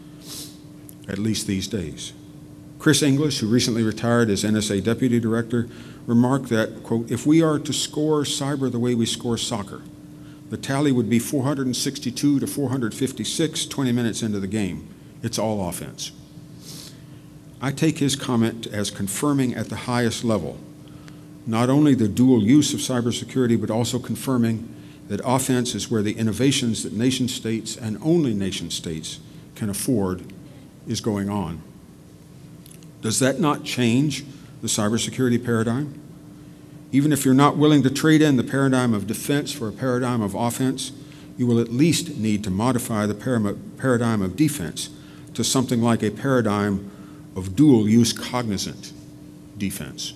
at least these days. Chris English, who recently retired as NSA Deputy Director, remarked that, quote, if we are to score cyber the way we score soccer, the tally would be 462 to 456 20 minutes into the game. It's all offense. I take his comment as confirming at the highest level not only the dual use of cybersecurity, but also confirming that offense is where the innovations that nation states and only nation states can afford is going on. Does that not change the cybersecurity paradigm? Even if you're not willing to trade in the paradigm of defense for a paradigm of offense, you will at least need to modify the paradigm of defense to something like a paradigm of dual-use cognizant defense.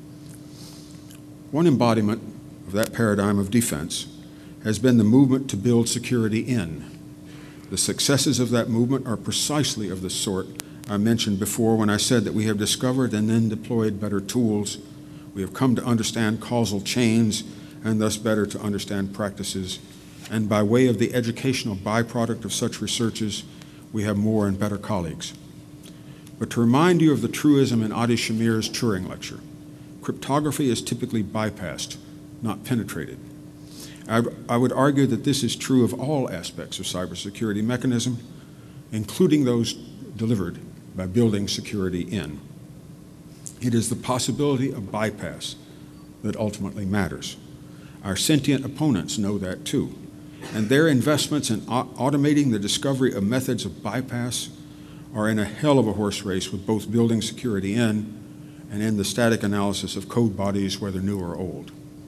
One embodiment of that paradigm of defense has been the movement to build security in. The successes of that movement are precisely of the sort I mentioned before when I said that we have discovered and then deployed better tools. We have come to understand causal chains and thus better to understand practices. And by way of the educational byproduct of such researches, we have more and better colleagues. But to remind you of the truism in Adi Shamir's Turing lecture, cryptography is typically bypassed, not penetrated. I would argue that this is true of all aspects of cybersecurity mechanism, including those delivered by building security in. It is the possibility of bypass that ultimately matters. Our sentient opponents know that too, and their investments in automating the discovery of methods of bypass are in a hell of a horse race with both building security in and in the static analysis of code bodies, whether new or old.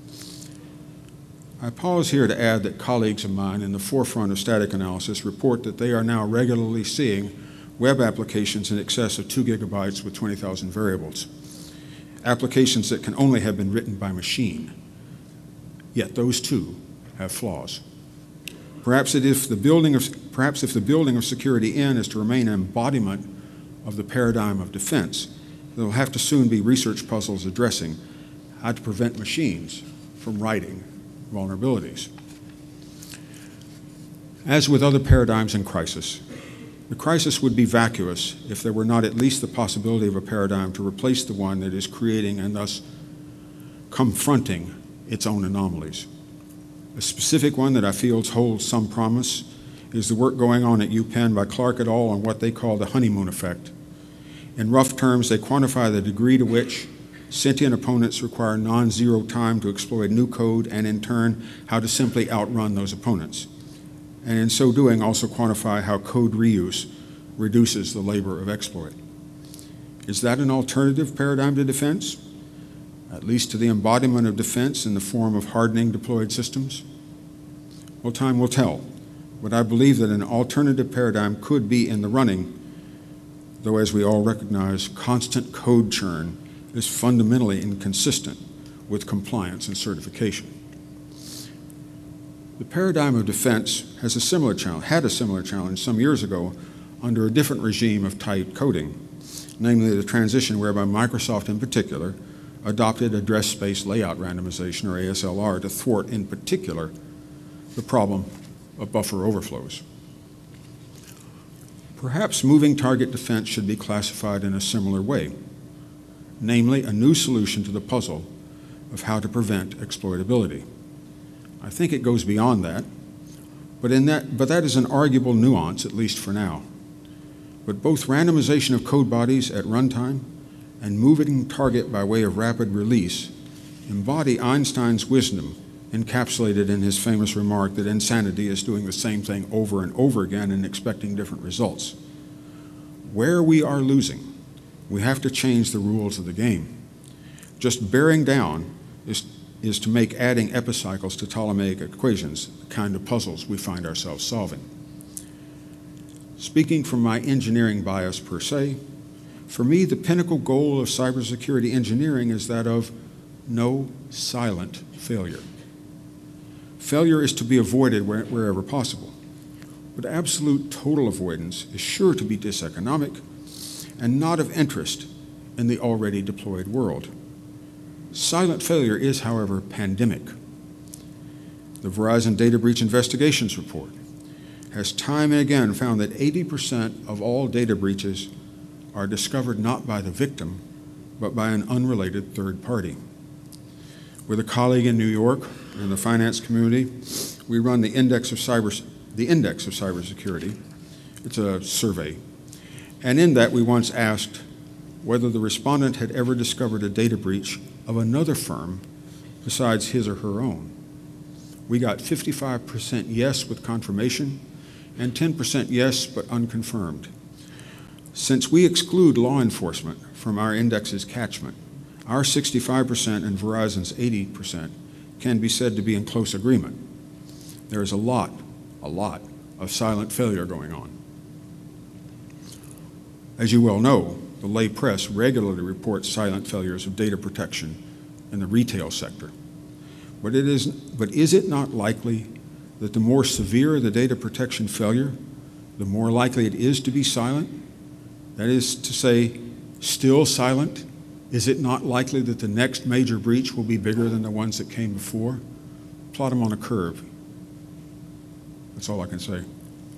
I pause here to add that colleagues of mine in the forefront of static analysis report that they are now regularly seeing web applications in excess of 2 gigabytes with 20,000 variables, applications that can only have been written by machine. Yet those too have flaws. Perhaps if the building of security in is to remain an embodiment of the paradigm of defense, there will have to soon be research puzzles addressing how to prevent machines from writing vulnerabilities. As with other paradigms in crisis, the crisis would be vacuous if there were not at least the possibility of a paradigm to replace the one that is creating and thus confronting its own anomalies. A specific one that I feel holds some promise is the work going on at UPenn by Clark et al. On what they call the honeymoon effect. In rough terms, they quantify the degree to which sentient opponents require non-zero time to exploit new code and in turn how to simply outrun those opponents. And in so doing also quantify how code reuse reduces the labor of exploit. Is that an alternative paradigm to defense? At least to the embodiment of defense in the form of hardening deployed systems? Well, time will tell, but I believe that an alternative paradigm could be in the running, though as we all recognize, constant code churn is fundamentally inconsistent with compliance and certification. The paradigm of defense had a similar challenge some years ago under a different regime of tight coding, namely the transition whereby Microsoft in particular adopted address space layout randomization, or ASLR, to thwart in particular the problem of buffer overflows. Perhaps moving target defense should be classified in a similar way, namely a new solution to the puzzle of how to prevent exploitability. I think it goes beyond that, but that is an arguable nuance, at least for now. But both randomization of code bodies at runtime and moving target by way of rapid release embody Einstein's wisdom encapsulated in his famous remark that insanity is doing the same thing over and over again and expecting different results. Where we are losing, we have to change the rules of the game. Just bearing down is to make adding epicycles to Ptolemaic equations the kind of puzzles we find ourselves solving. Speaking from my engineering bias per se, for me the pinnacle goal of cybersecurity engineering is that of no silent failure. Failure is to be avoided wherever possible, but absolute total avoidance is sure to be diseconomic and not of interest in the already deployed world. Silent failure is, however, pandemic. The Verizon Data Breach Investigations Report has time and again found that 80% of all data breaches are discovered not by the victim, but by an unrelated third party. With a colleague in New York in the finance community, we run the Index of Cybersecurity. It's a survey. And in that, we once asked whether the respondent had ever discovered a data breach of another firm besides his or her own. We got 55% yes with confirmation and 10% yes but unconfirmed. Since we exclude law enforcement from our index's catchment, our 65% and Verizon's 80% can be said to be in close agreement. There is a lot of silent failure going on. As you well know, the lay press regularly reports silent failures of data protection in the retail sector. But is it not likely that the more severe the data protection failure, the more likely it is to be silent? That is to say, still silent? Is it not likely that the next major breach will be bigger than the ones that came before? Plot them on a curve. That's all I can say.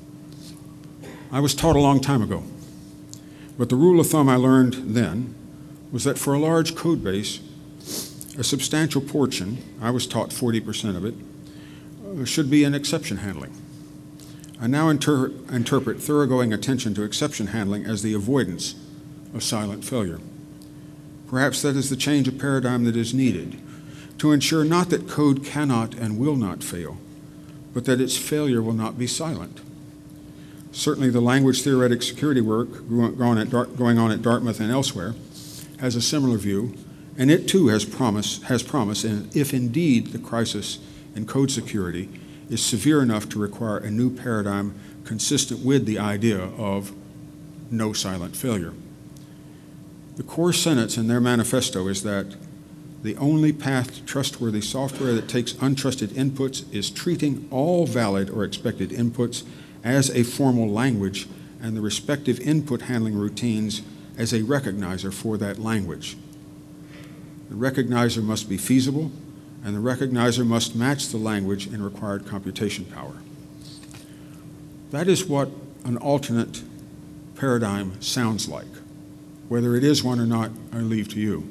I was taught a long time ago, but the rule of thumb I learned then was that for a large code base, a substantial portion, I was taught 40% of it, should be in exception handling. I now interpret thoroughgoing attention to exception handling as the avoidance of silent failure. Perhaps that is the change of paradigm that is needed to ensure not that code cannot and will not fail, but that its failure will not be silent. Certainly the language theoretic security work going on at Dartmouth and elsewhere has a similar view, and it too has promise, and if indeed the crisis in code security is severe enough to require a new paradigm consistent with the idea of no silent failure. The core sentence in their manifesto is that the only path to trustworthy software that takes untrusted inputs is treating all valid or expected inputs as a formal language and the respective input handling routines as a recognizer for that language. The recognizer must be feasible, and the recognizer must match the language in required computation power. That is what an alternate paradigm sounds like. Whether it is one or not, I leave to you.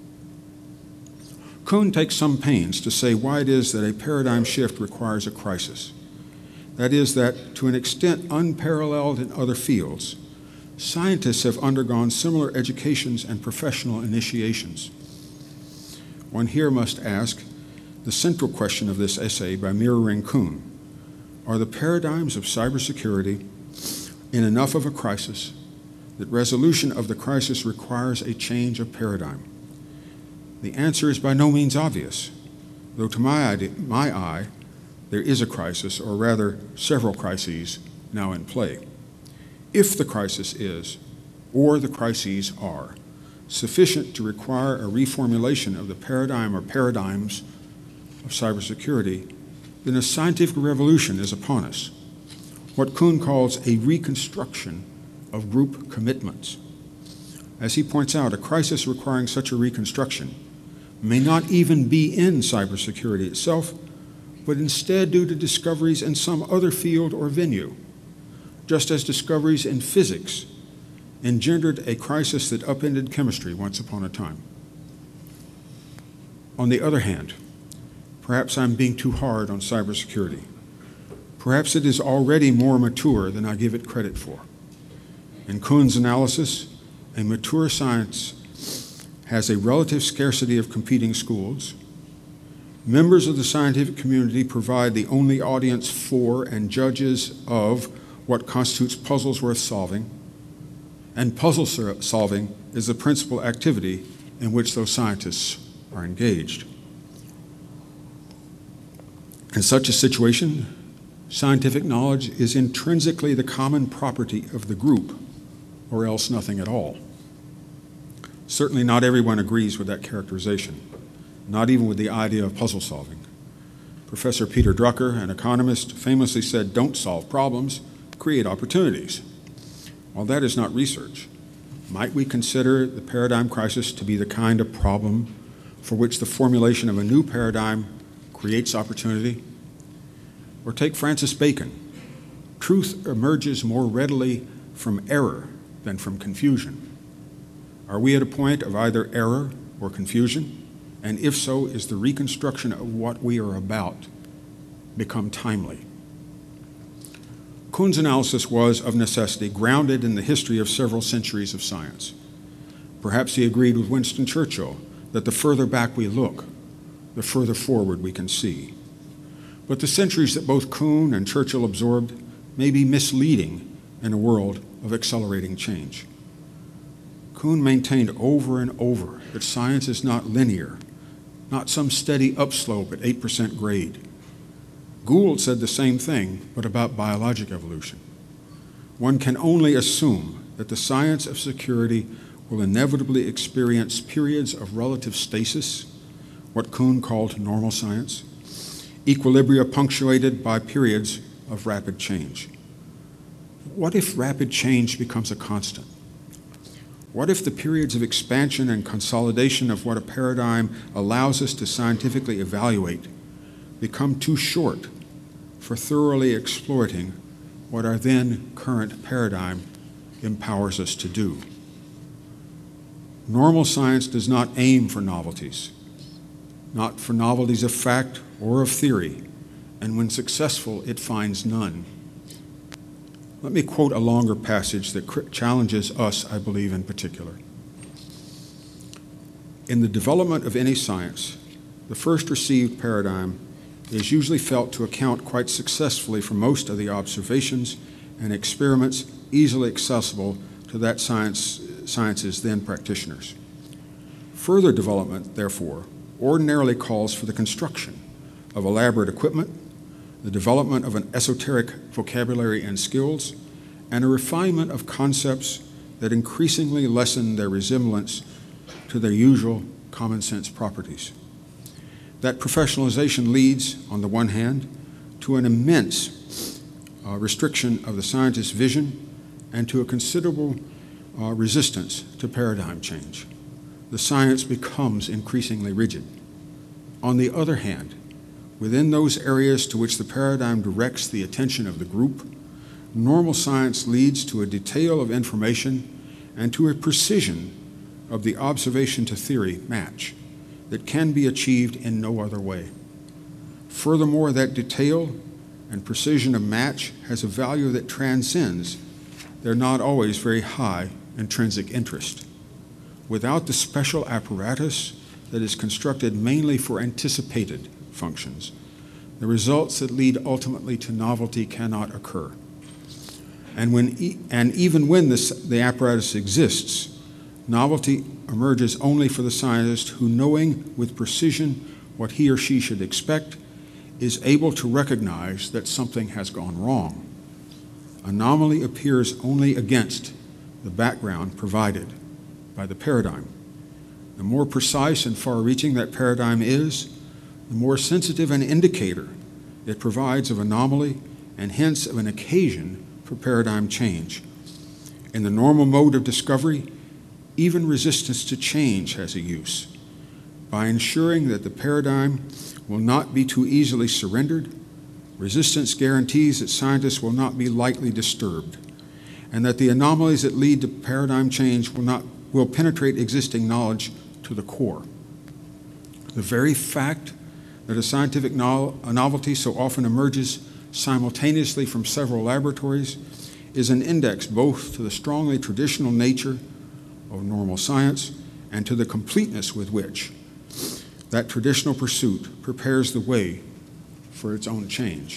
Kuhn takes some pains to say why it is that a paradigm shift requires a crisis. That is that, to an extent unparalleled in other fields, scientists have undergone similar educations and professional initiations. One here must ask the central question of this essay by mirroring Kuhn. Are the paradigms of cybersecurity in enough of a crisis that resolution of the crisis requires a change of paradigm? The answer is by no means obvious, though to my eye, there is a crisis, or rather several crises, now in play. If the crisis is, or the crises are, sufficient to require a reformulation of the paradigm or paradigms of cybersecurity, then a scientific revolution is upon us, what Kuhn calls a reconstruction of group commitments. As he points out, a crisis requiring such a reconstruction may not even be in cybersecurity itself, but instead due to discoveries in some other field or venue, just as discoveries in physics engendered a crisis that upended chemistry once upon a time. On the other hand, perhaps I'm being too hard on cybersecurity. Perhaps it is already more mature than I give it credit for. In Kuhn's analysis, a mature science has a relative scarcity of competing schools. Members of the scientific community provide the only audience for and judges of what constitutes puzzles worth solving, and puzzle solving is the principal activity in which those scientists are engaged. In such a situation, scientific knowledge is intrinsically the common property of the group, or else nothing at all. Certainly not everyone agrees with that characterization, not even with the idea of puzzle solving. Professor Peter Drucker, an economist, famously said, "Don't solve problems, create opportunities." While that is not research, might we consider the paradigm crisis to be the kind of problem for which the formulation of a new paradigm creates opportunity? Or take Francis Bacon. Truth emerges more readily from error than from confusion. Are we at a point of either error or confusion? And if so, is the reconstruction of what we are about become timely? Kuhn's analysis was, of necessity, grounded in the history of several centuries of science. Perhaps he agreed with Winston Churchill that the further back we look, the further forward we can see. But the centuries that both Kuhn and Churchill absorbed may be misleading in a world of accelerating change. Kuhn maintained over and over that science is not linear, not some steady upslope at 8% grade. Gould said the same thing, but about biologic evolution. One can only assume that the science of security will inevitably experience periods of relative stasis, what Kuhn called normal science, equilibria punctuated by periods of rapid change. What if rapid change becomes a constant? What if the periods of expansion and consolidation of what a paradigm allows us to scientifically evaluate become too short for thoroughly exploiting what our then current paradigm empowers us to do? Normal science does not aim for novelties, not for novelties of fact or of theory, and when successful, it finds none. Let me quote a longer passage that challenges us, I believe, in particular. In the development of any science, the first received paradigm is usually felt to account quite successfully for most of the observations and experiments easily accessible to that science's then practitioners. Further development, therefore, ordinarily calls for the construction of elaborate equipment, the development of an esoteric vocabulary and skills, and a refinement of concepts that increasingly lessen their resemblance to their usual common sense properties. That professionalization leads, on the one hand, to an immense restriction of the scientist's vision and to a considerable resistance to paradigm change. The science becomes increasingly rigid. On the other hand, within those areas to which the paradigm directs the attention of the group, normal science leads to a detail of information and to a precision of the observation to theory match that can be achieved in no other way. Furthermore, that detail and precision of match has a value that transcends their not always very high intrinsic interest. Without the special apparatus that is constructed mainly for anticipated functions, the results that lead ultimately to novelty cannot occur. And even when the apparatus exists, novelty emerges only for the scientist who, knowing with precision what he or she should expect, is able to recognize that something has gone wrong. Anomaly appears only against the background provided by the paradigm. The more precise and far-reaching that paradigm is, the more sensitive an indicator it provides of anomaly and hence of an occasion for paradigm change. In the normal mode of discovery, even resistance to change has a use. By ensuring that the paradigm will not be too easily surrendered, resistance guarantees that scientists will not be lightly disturbed, and that the anomalies that lead to paradigm change will penetrate existing knowledge to the core. The very fact that a scientific novelty so often emerges simultaneously from several laboratories is an index both to the strongly traditional nature of normal science and to the completeness with which that traditional pursuit prepares the way for its own change.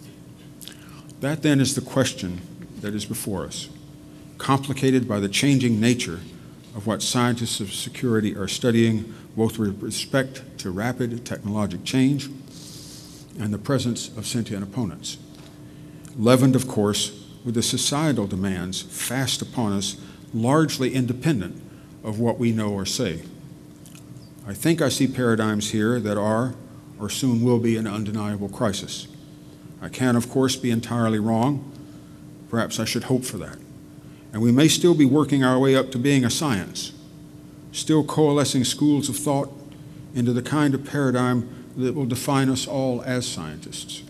That then is the question that is before us, complicated by the changing nature of what scientists of security are studying, both with respect to rapid technologic change and the presence of sentient opponents. Leavened, of course, with the societal demands fast upon us, largely independent of what we know or say. I think I see paradigms here that are, or soon will be, an undeniable crisis. I can, of course, be entirely wrong. Perhaps I should hope for that. And we may still be working our way up to being a science, still coalescing schools of thought into the kind of paradigm that will define us all as scientists.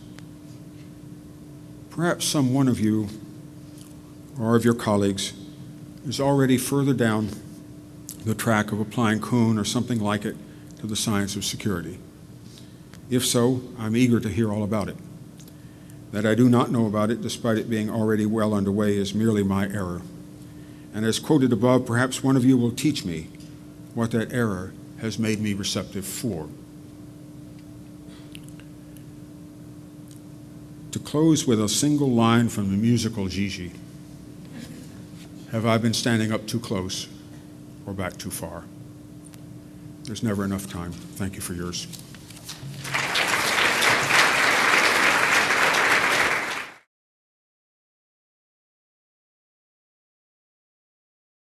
Perhaps some one of you or of your colleagues is already further down the track of applying Kuhn or something like it to the science of security. If so, I'm eager to hear all about it. That I do not know about it, despite it being already well underway, is merely my error. And as quoted above, perhaps one of you will teach me what that error has made me receptive for. To close with a single line from the musical Gigi. Have I been standing up too close? or back too far. There's never enough time. Thank you for yours.